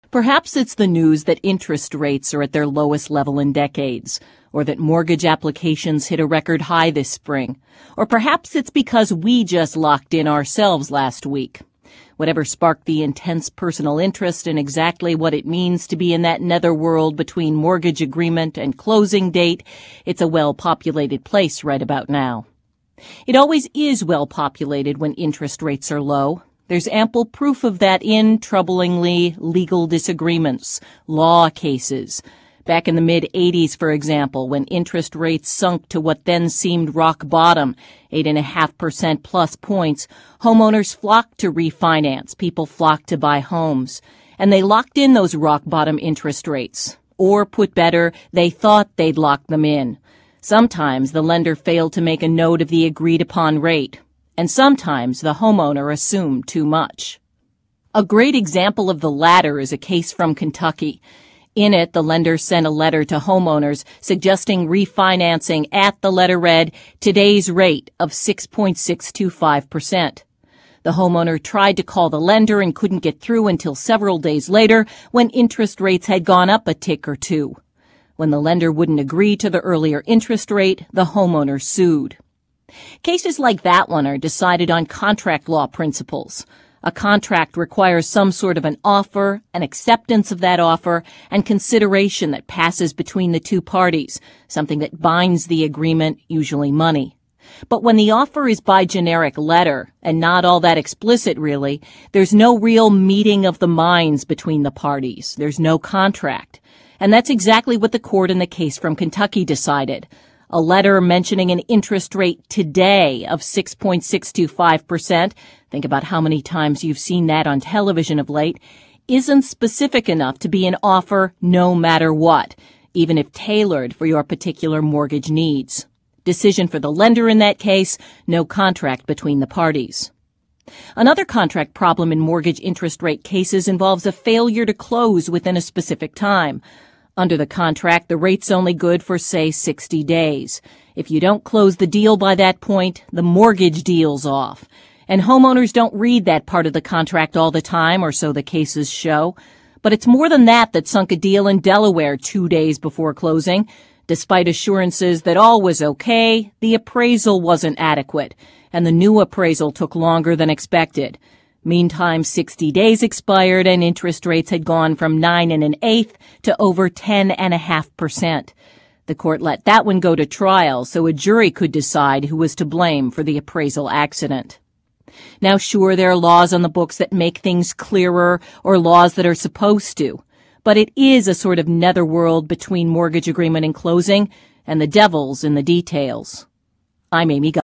Perhaps it's the news that interest rates are at their lowest level in decades, or that mortgage applications hit a record high this spring, or perhaps it's because we just locked in ourselves last week. Whatever sparked the intense personal interest in exactly what it means to be in that netherworld between mortgage agreement and closing date, it's a well-populated place right about now. It always is well-populated when interest rates are low. There's ample proof of that in, troublingly, legal disagreements, law cases. Back in the mid-'80s, for example, when interest rates sunk to what then seemed rock bottom, 8.5% plus points, homeowners flocked to refinance, people flocked to buy homes. And they locked in those rock bottom interest rates. Or, put better, they thought they'd locked them in. Sometimes the lender failed to make a note of the agreed-upon rate. And sometimes the homeowner assumed too much. A great example of the latter is a case from Kentucky. In it, the lender sent a letter to homeowners suggesting refinancing at, the letter read, today's rate of 6.625%. The homeowner tried to call the lender and couldn't get through until several days later when interest rates had gone up a tick or two. When the lender wouldn't agree to the earlier interest rate, the homeowner sued. Cases like that one are decided on contract law principles. A contract requires some sort of an offer, an acceptance of that offer, and consideration that passes between the two parties, something that binds the agreement, usually money. But when the offer is by generic letter, and not all that explicit really, there's no real meeting of the minds between the parties. There's no contract. And that's exactly what the court in the case from Kentucky decided. A letter mentioning an interest rate today of 6.625%, think about how many times you've seen that on television of late, isn't specific enough to be an offer no matter what, even if tailored for your particular mortgage needs. Decision for the lender in that case, no contract between the parties. Another contract problem in mortgage interest rate cases involves a failure to close within a specific time. Under the contract, the rate's only good for, say, 60 days. If you don't close the deal by that point, the mortgage deal's off. And homeowners don't read that part of the contract all the time, or so the cases show. But it's more than that sunk a deal in Delaware 2 days before closing. Despite assurances that all was okay, the appraisal wasn't adequate, and the new appraisal took longer than expected. Meantime, 60 days expired and interest rates had gone from 9 1/8 to over 10.5%. The court let that one go to trial so a jury could decide who was to blame for the appraisal accident. Now, sure, there are laws on the books that make things clearer or laws that are supposed to, but it is a sort of netherworld between mortgage agreement and closing, and the devil's in the details. I'm Amy